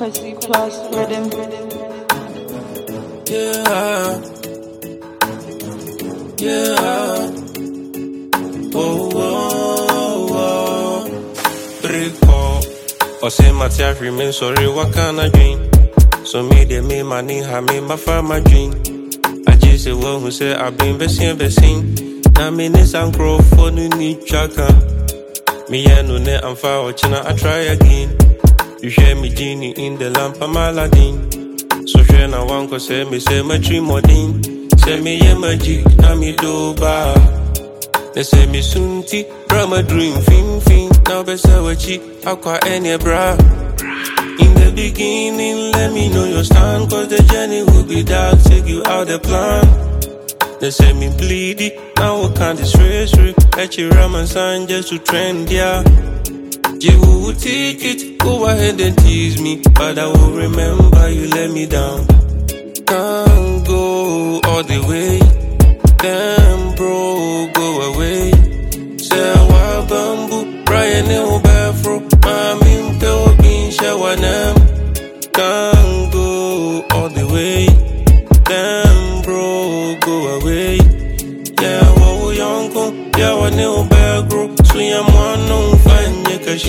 Questi Plus Rhythm. Yeah. Oh. Rico. Or say my tear remain sorry, what can I dream? So me they me money, have me my find my dream. I just say one who say I've been versing. Now me this and grow for the new tracker. Me and no net and fire watching I try again. You share me genie in the lamp of Aladdin. So share now one cause say me say my dream modern. Say me yeah magic, now me do ba. They say me sunti, bra my dream fin. Now be say what chi, aqua any bra. In the beginning, let me know your stand, cause the journey will be dark, take you out the plan. They say me bleed it, now I can't distress you. Let you ram and sign just to trend, yeah. You will take it, go ahead and tease me, but I will remember you let me down. Can't go all the way, damn bro, go away. Say wa bamboo, Brian Obafro, I'm in Pelbin, shower now. Can't go all the way, damn bro, go away. Yeah, what we young go, yeah, what new bag grow, so I'm one no find your cash.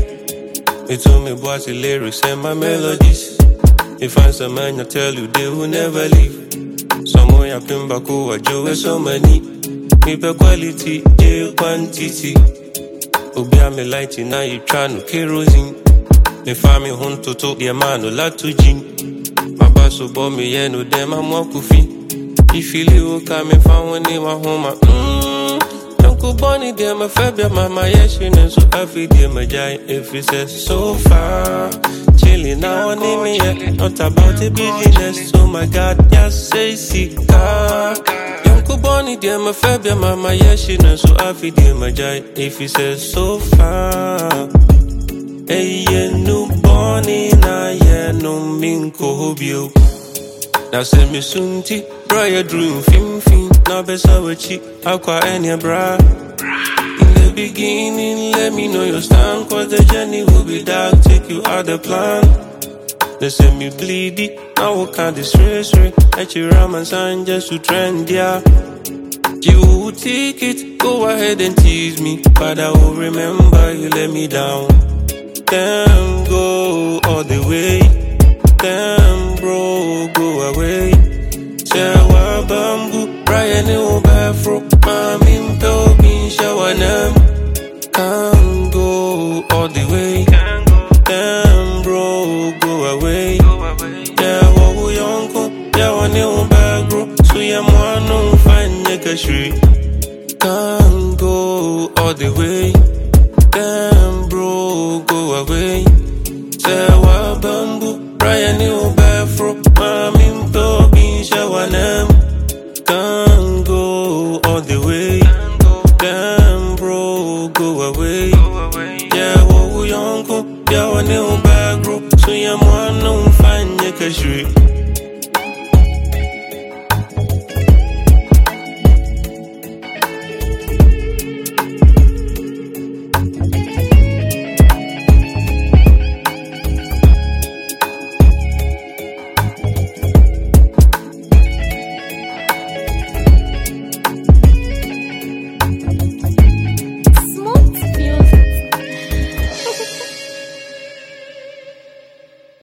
They told me boys the lyrics and my melodies. If I find some man, I tell you they will never leave. Someone I pin back over Joe so many. Me per quality, J quantity. Obi I'm a lighting, now you tryna kerosene. Me family home to talk the man no lot to gin. My boss will bomb me, yeah, no them I'm walk coffee. If you live, come and find one in my home. Don't go bunny there, my fabia, my yes, you know, so I feel dear, my giant. If it says so far, chilling now on me, yeah, not about the business. So my God, just say, see, car. Don't go bunny there, my fabia, my yes, you know, so I feel dear, my giant. If it says so far, hey, yeah, no bunny, nah, yeah, no minko hobio. Now send me sunti, bra your dream fin. Now be so chi, aqua any bra. In the beginning, let me know your stand, cause the journey will be dark, take you out the plan. They send me bleed it, now I can't distress you. Let you ram and sign just to trend, yeah. You will take it, go ahead and tease me, but I will remember you let me down. Damn, go all the way. Damn, bro, go away. Say wa bamboo, Brian Obafro, I'm in Pelbin, shower now. Can't go all the way. Damn, bro, go away. Yeah, what we young go, yeah, one new bag, bro. So yeah, one no find nigga street. Can't go all the way. Damn, bro, go away. Say wa